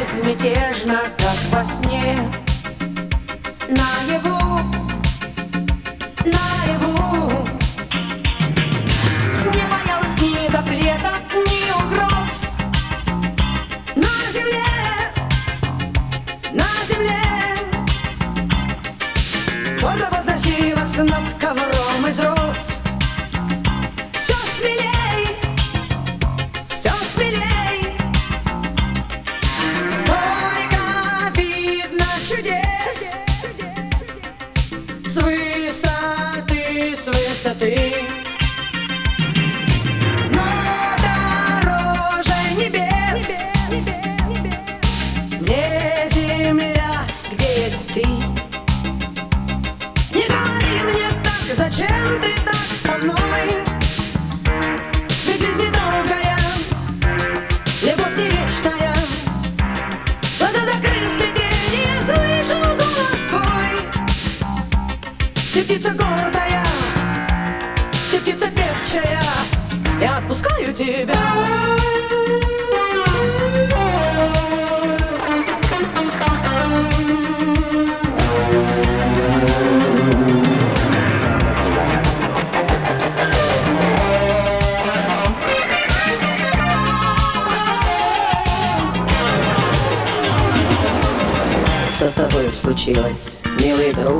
безмятежно, как во сне. Наяву, наяву. Не боялась ни запретов, ни угроз. На земле, на земле гордо возносилась над ковром из роз. Все смелей, все смелей. Сколько видно чудес с высоты, с высоты. Но дороже небес мне земля, где есть ты. Не говори мне так, зачем ты так со мной? Ведь жизнь недолгая, любовь не вечная. Глаза закрыв, сплетение, я слышу голос твой. Ты птица гордая, ты птица певчая, я отпускаю тебя. Что с тобой случилось, милый друг?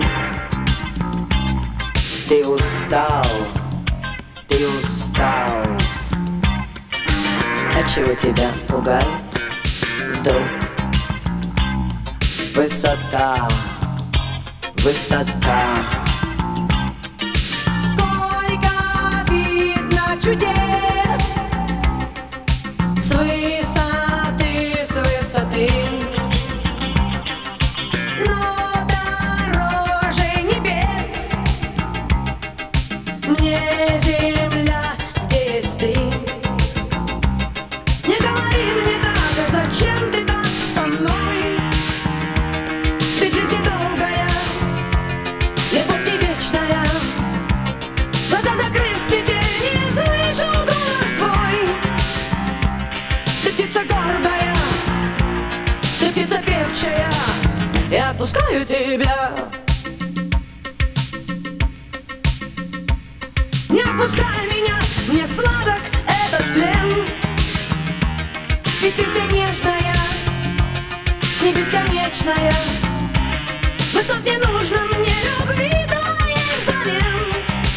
Ты устал, ты устал. Отчего тебя пугает вдруг высота, высота? Сколько видно чудес с высоты, с высоты. Но дороже небес мне земля, где есть ты. Не говори мне так, зачем ты так со мной? Ведь жизнь недолгая, любовь не вечная. Глаза закрыв, сплетение, слышу голос твой. Ты птица гордая, ты птица певчая, я отпускаю тебя. Не отпускай меня, мне сладок этот плен. Ведь ты здесь нежная, не бесконечная. Высот не нужно мне, любви твоей взамен.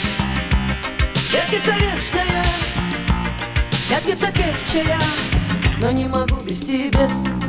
Я птица вечная, я птица певчая, но не могу без тебя.